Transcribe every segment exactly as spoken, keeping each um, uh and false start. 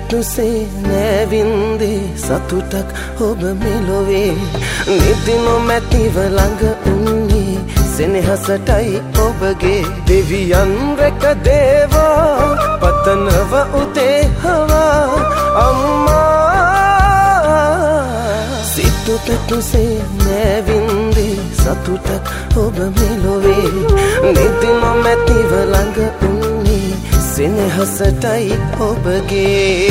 පැතුසේ නැවින්දේ සතුටක් ඔබ මෙලොවේ නිදි නොමැතිව ළඟ උන්නේ සෙනෙහසටයි ඔබගේ දෙවියන් රැක දේවා පතනව උදේ හවා අම්මා සිතු පැතුසේ නැවින්දේ සතුටක් ඔබ මෙලොවේ නිදි නොමැතිව ළඟ උන්නේ සෙනෙහසටයි ඔබගේ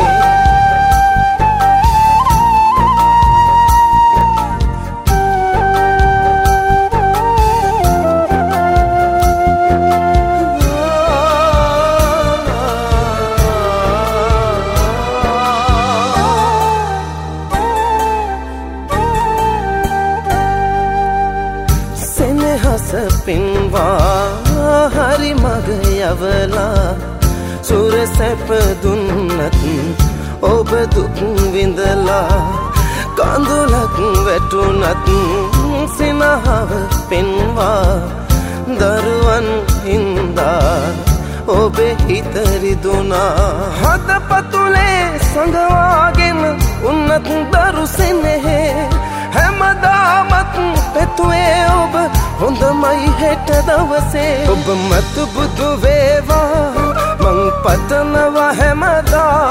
සෙනෙහස පින්වා හරි මග යවලා සුර සැප දුන්නත් ඔබ දුක් විඳලා කඳුලක් වැටුණත් සිනහව පෙන්වා දරුවන් හින්දා ඔබේ හිත රිදුනා හදපතුලේ සඟවාගෙන උන්නත් දරු සෙනෙහේ හැමදාමත් පැතුවේ ඔබ හොඳමයි හෙට දවසේ ඔබ මතු බුදු වේවා මං පතනවා හැමදා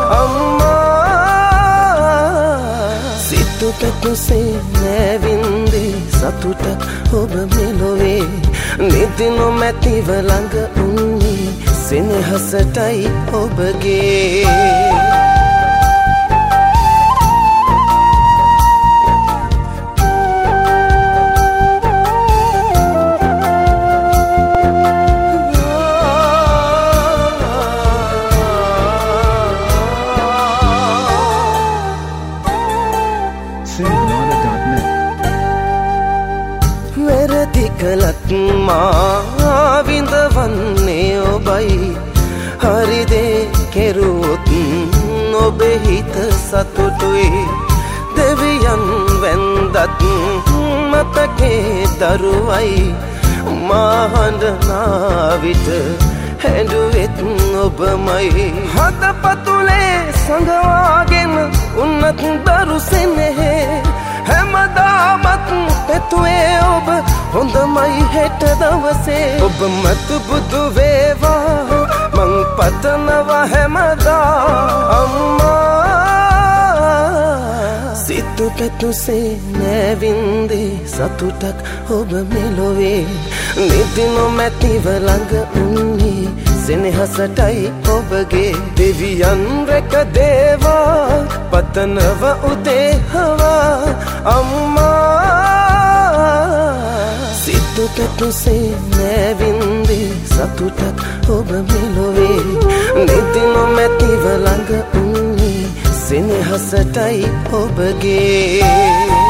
අම්මා සිතු පැතුසේ නැවින්දේ සතුටක් ඔබ මෙලොවේ නිදි නොමැතිව ළඟ උන්නේ සෙනෙහසටයි ඔබගේ වැරදි කළත් මා විඳවන්නේ ඔබයි හරි දේ කෙරුවොත් ඔබේ හිත සතුටුයි දෙවියන් වැන්දත් මතකේ දරුවයි මා හඬනා විට හැඬුවෙත් ඔබමයි හදපතුලේ සඟවාගෙන උන්නත් දරු සෙනෙහේ හැමදාමත් පැතුවේ ඔබ හොඳමයි හෙට දවසේ ඔබ මතු බුදු වේවා මං පතනවා හැමදා අම්මා සිතු පැතුසේ නැවින්දේ සතුටක් ඔබ මෙලොවේ නිදි නොමැතිව ළඟ උන්නේ සෙනෙහසටයි ඔබගේ දෙවියන් රැක දේවා පතනව උදේ හවා අම්මා සිතු පැතුසේ නැවින්දේ සතුටක් ඔබ මෙලොවේ නිදි නොමැතිව ළඟ උන්නේ සෙනෙහසටයි ඔබගේ